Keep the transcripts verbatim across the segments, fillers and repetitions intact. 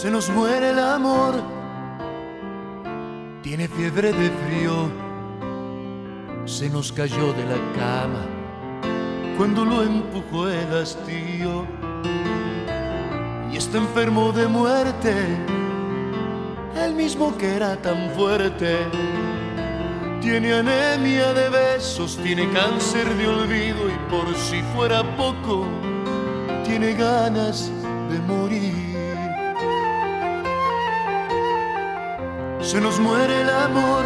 Se nos muere el amor, tiene fiebre de frío, se nos cayó de la cama cuando lo empujó el hastío y está enfermo de muerte, el mismo que era tan fuerte. Tiene anemia de besos, tiene cáncer de olvido y por si fuera poco, tiene ganas de morir. Se nos muere el amor,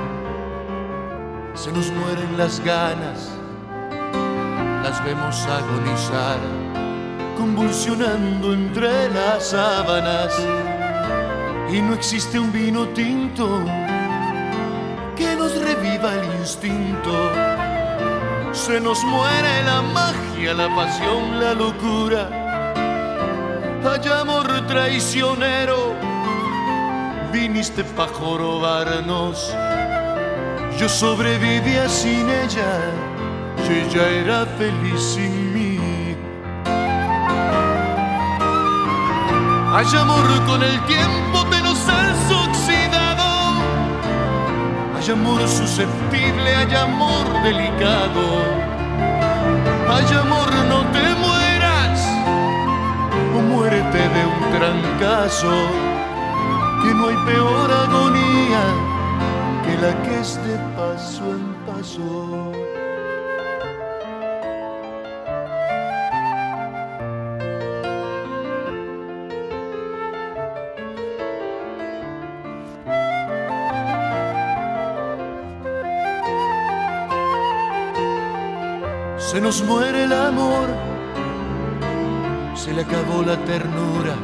se nos mueren las ganas, las vemos agonizar, convulsionando entre las sábanas. Y no existe un vino tinto que nos reviva el instinto. Se nos muere la magia, la pasión, la locura. Hay amor traicionero, viniste pa' jorobarnos. Yo sobrevivía sin ella y ella era feliz sin mí. Hay amor con el tiempo, te nos has oxidado. Hay amor susceptible, hay amor delicado. Hay amor, no te mueras o muérete de un trancazo, que no hay peor agonía que la que es de paso en paso. Se nos muere el amor, se le acabó la ternura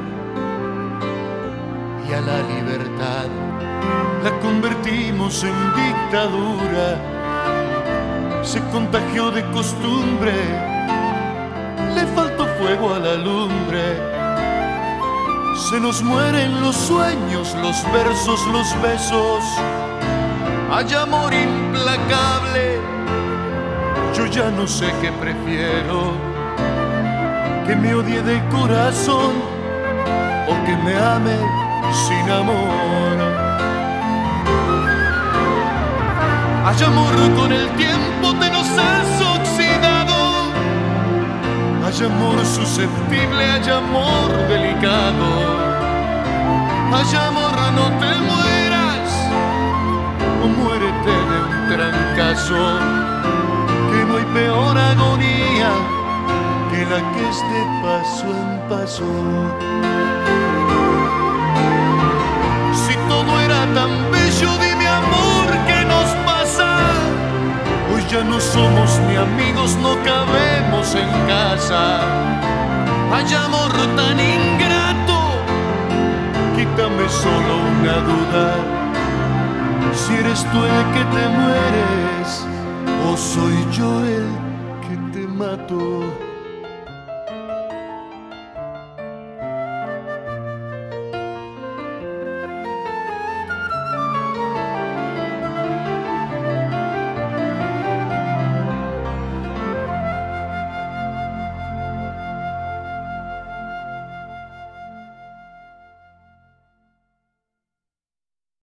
y a la libertad la convertimos en dictadura. Se contagió de costumbre, le faltó fuego a la lumbre. Se nos mueren los sueños, los versos, los besos. Hay amor implacable, yo ya no sé qué prefiero, que me odie de corazón o que me ame sin amor. Hay amor con el tiempo, te nos has oxidado. Hay amor susceptible, hay amor delicado. Hay amor, no te mueras o muérete de un trancazo, que no hay peor agonía que la que es de paso en paso. Si todo era tan bello, dime amor, ¿qué nos pasa? Hoy ya no somos ni amigos, no cabemos en casa. Hay amor tan ingrato, quítame solo una duda, si eres tú el que te mueres o soy yo el que te mato.